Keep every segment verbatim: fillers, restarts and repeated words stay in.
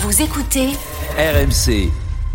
Vous écoutez R M C.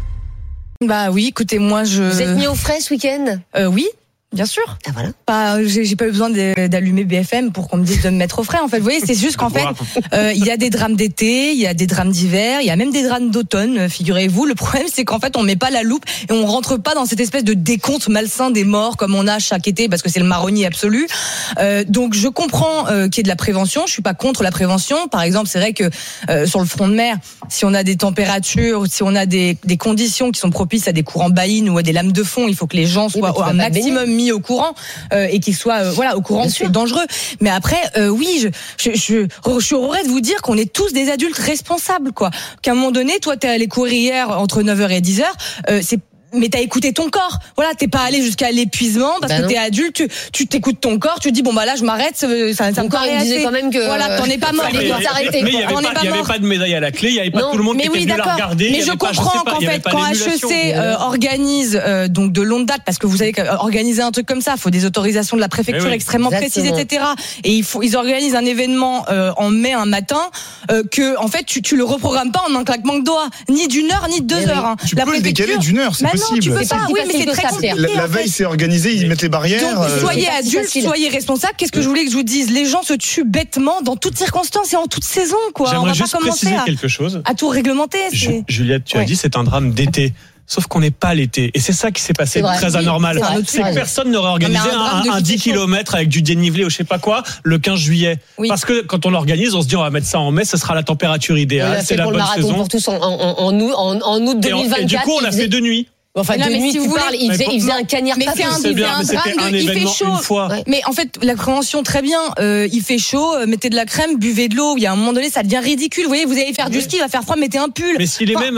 Bah oui, écoutez, moi je... Vous êtes mis au frais ce week-end ? euh, Oui, bien sûr. Ah voilà. Pas, j'ai, j'ai pas eu besoin de, d'allumer B F M pour qu'on me dise de me mettre au frais. En fait, vous voyez, c'est juste qu'en fait, euh, il y a des drames d'été, il y a des drames d'hiver, il y a même des drames d'automne. Figurez-vous, le problème c'est qu'en fait, on met pas la loupe et on rentre pas dans cette espèce de décompte malsain des morts comme on a chaque été parce que c'est le marronnier absolu. Euh, donc, je comprends euh, qu'il y ait de la prévention. Je suis pas contre la prévention. Par exemple, c'est vrai que euh, sur le front de mer, si on a des températures, si on a des, des conditions qui sont propices à des courants balimes ou à des lames de fond, il faut que les gens soient oui, un maximum mis au courant euh, et qu'ils soient euh, voilà au courant que c'est dangereux. Mais après, euh, oui, je je je, je suis heureux de vous dire qu'on est tous des adultes responsables, quoi. Qu'à un moment donné, toi, t'es allé courir hier entre neuf heures et dix heures, euh, c'est mais t'as écouté ton corps. Voilà, t'es pas allé jusqu'à l'épuisement parce bah que t'es adulte, tu, tu t'écoutes ton corps, tu te dis bon bah là je m'arrête, ça, ça, ça me paraît assez. Disait quand même que voilà, t'en es pas mort. Mais il n'y avait, avait pas de médaille à la clé, il n'y avait pas non, tout le monde qui était oui, venu la regarder. Mais je comprends pas, qu'en fait, quand H E C euh, organise euh, donc de longue date, parce que vous savez qu'organiser un truc comme ça, il faut des autorisations de la préfecture oui. extrêmement Exactement. précises, et cetera. Et il faut, ils organisent un événement euh, en mai un matin euh, que en fait tu, tu le reprogrammes pas en un claquement de doigts, ni d'une heure ni de deux heures. Hein. Tu peux le décaler d'une heure, c'est possible. Tu peux pas. Mais c'est très compliqué. La, la veille, c'est organisé, ils mettent les barrières. Donc, soyez euh, adultes, soyez responsables. Qu'est-ce que je voulais que je vous dise ? Les gens se tuent bêtement dans toutes circonstances et en toute saison, quoi. J'aimerais On va juste pas commencer préciser à, quelque chose. À tout réglementer. Ju- Juliette, tu ouais. as dit c'est un drame d'été. Sauf qu'on n'est pas l'été. Et c'est ça qui s'est passé de très anormal. C'est, c'est que personne n'aurait organisé non, un, un, un dix kilomètres avec du dénivelé ou je sais pas quoi le quinze juillet. Oui. Parce que quand on l'organise, on se dit on va mettre ça en mai, ce sera la température idéale. Oui, c'est la pour bonne le marathon saison. Pour tous en, en, en, en, en août deux mille vingt-quatre. Et, et du coup, on l'a fait de nuit. Enfin, non, de nuit, si tu vous parles, il faisait, il faisait un cagnard. Mais c'est un, c'est bien, un mais drame un de, il fait chaud. Ouais. Mais en fait, la prévention, très bien, euh, il fait chaud, mettez de la crème, buvez de l'eau, il y a un moment donné, ça devient ridicule. Vous voyez, vous allez faire du ski, il va faire froid, mettez un pull. Mais s'il est même